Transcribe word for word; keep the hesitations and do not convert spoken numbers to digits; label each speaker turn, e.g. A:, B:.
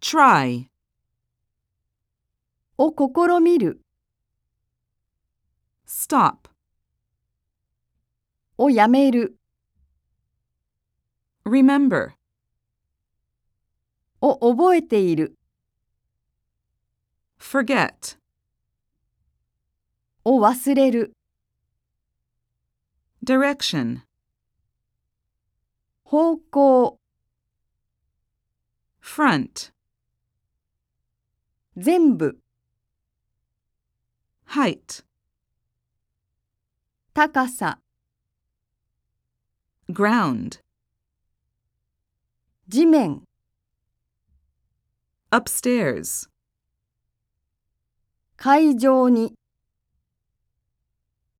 A: try
B: を試みる
A: stop
B: をやめる
A: remember
B: を覚えている
A: forget
B: を忘れる
A: direction
B: 方向
A: front
B: 全部
A: height
B: 高さ
A: ground
B: 地面
A: upstairs
B: 会場に